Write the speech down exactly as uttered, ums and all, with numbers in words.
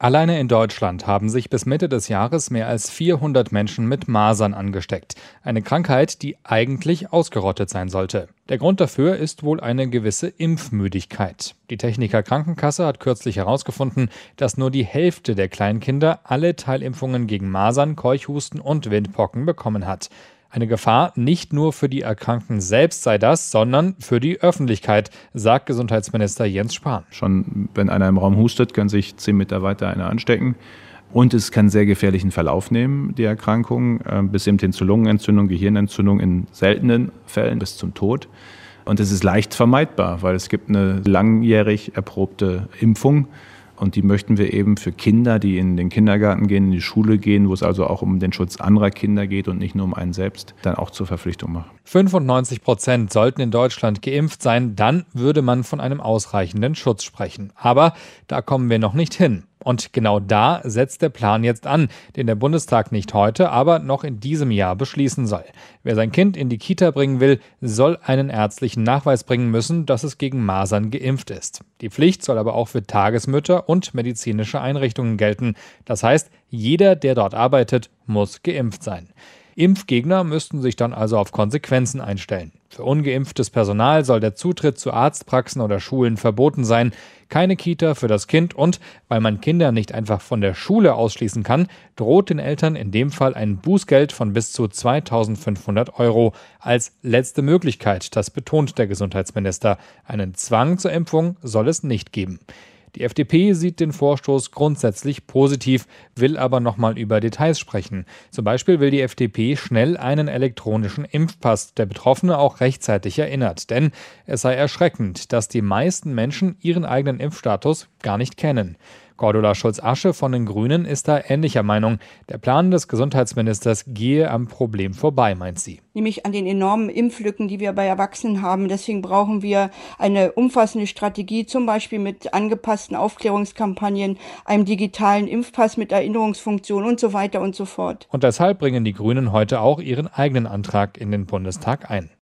Alleine in Deutschland haben sich bis Mitte des Jahres mehr als vierhundert Menschen mit Masern angesteckt. Eine Krankheit, die eigentlich ausgerottet sein sollte. Der Grund dafür ist wohl eine gewisse Impfmüdigkeit. Die Techniker Krankenkasse hat kürzlich herausgefunden, dass nur die Hälfte der Kleinkinder alle Teilimpfungen gegen Masern, Keuchhusten und Windpocken bekommen hat. Eine Gefahr nicht nur für die Erkrankten selbst sei das, sondern für die Öffentlichkeit, sagt Gesundheitsminister Jens Spahn. Schon wenn einer im Raum hustet, kann sich zehn Meter weiter einer anstecken. Und es kann sehr gefährlichen Verlauf nehmen, die Erkrankung, bis eben hin zu Lungenentzündung, Gehirnentzündung, in seltenen Fällen bis zum Tod. Und es ist leicht vermeidbar, weil es gibt eine langjährig erprobte Impfung. Und die möchten wir eben für Kinder, die in den Kindergarten gehen, in die Schule gehen, wo es also auch um den Schutz anderer Kinder geht und nicht nur um einen selbst, dann auch zur Verpflichtung machen. fünfundneunzig Prozent sollten in Deutschland geimpft sein, dann würde man von einem ausreichenden Schutz sprechen. Aber da kommen wir noch nicht hin. Und genau da setzt der Plan jetzt an, den der Bundestag nicht heute, aber noch in diesem Jahr beschließen soll. Wer sein Kind in die Kita bringen will, soll einen ärztlichen Nachweis bringen müssen, dass es gegen Masern geimpft ist. Die Pflicht soll aber auch für Tagesmütter und medizinische Einrichtungen gelten. Das heißt, jeder, der dort arbeitet, muss geimpft sein. Impfgegner müssten sich dann also auf Konsequenzen einstellen. Für ungeimpftes Personal soll der Zutritt zu Arztpraxen oder Schulen verboten sein, keine Kita für das Kind und, weil man Kinder nicht einfach von der Schule ausschließen kann, droht den Eltern in dem Fall ein Bußgeld von bis zu zweitausendfünfhundert Euro. Als letzte Möglichkeit, das betont der Gesundheitsminister. Einen Zwang zur Impfung soll es nicht geben. Die F D P sieht den Vorstoß grundsätzlich positiv, will aber nochmal über Details sprechen. Zum Beispiel will die F D P schnell einen elektronischen Impfpass, der Betroffene auch rechtzeitig erinnert. Denn es sei erschreckend, dass die meisten Menschen ihren eigenen Impfstatus gar nicht kennen. Cordula Schulz-Asche von den Grünen ist da ähnlicher Meinung. Der Plan des Gesundheitsministers gehe am Problem vorbei, meint sie. Nämlich an den enormen Impflücken, die wir bei Erwachsenen haben. Deswegen brauchen wir eine umfassende Strategie, zum Beispiel mit angepassten Aufklärungskampagnen, einem digitalen Impfpass mit Erinnerungsfunktion und so weiter und so fort. Und deshalb bringen die Grünen heute auch ihren eigenen Antrag in den Bundestag ein.